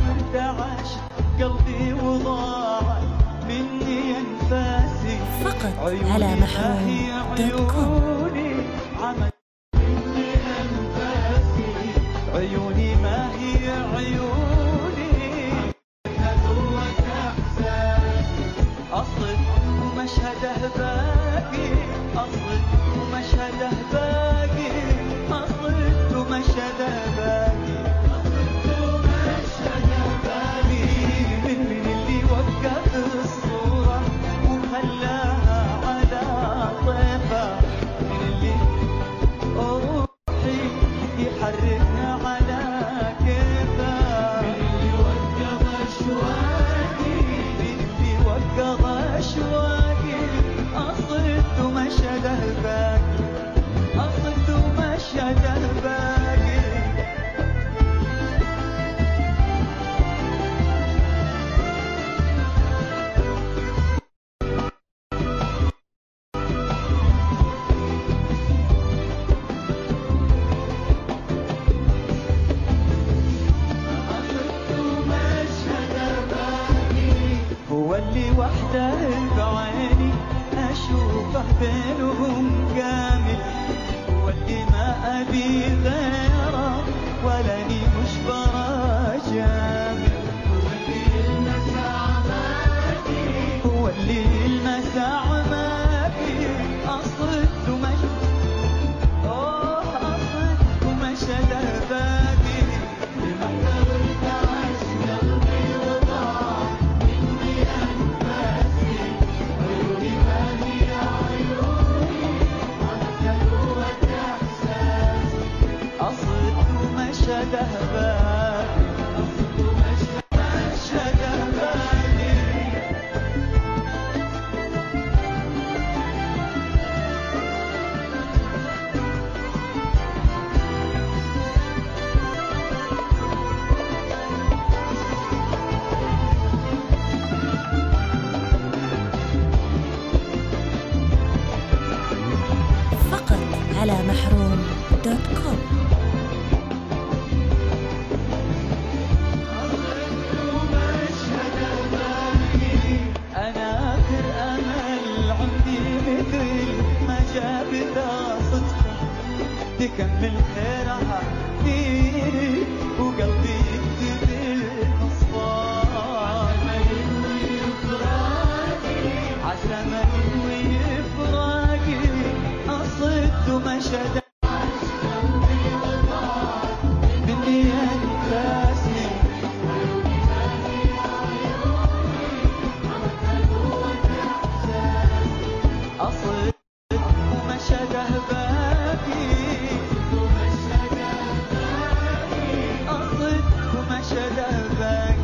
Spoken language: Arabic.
ارتعش قلبي وضاع مني انفاسي فقط على محروم.com. عيوني ما هي عيوني هذوة احساسي اصل ومشهده باقي اصل ومشهده باقي اصل ومشهده باقي اصل ومشهده باقي من اللي وقف الصورة وخلاها على طيفه من اللي روحي يحركها على كيفه من اللي وقف اشواقي من اللي وقف اشواقي اصلت ومشهده باقي اصلت ومشهده باقي هو اللي وحده بعيني اشوفه بينهم كامل هو اللي ما ابي غيره ولاني مش برا جامل هو اللي المساع ما في اصلت ومشهده باقي لمحتوى ارتعش قلبي وضاع مني انفاسي عيوني ما هي عيوني عملت قوة احساسي اصلت ومشهده باقي اصلت ومشهده باقي فقط على محروم.com. أنا آخر أمل عندي مثل ما جاب ذا صدفة تكمل خيرها فيني وقلبي يكتب المصباح عسى ما ينوي فراقي أصد ومشهد مني أنفاسي أصل ومشهده باقي أصل ومشهده باقي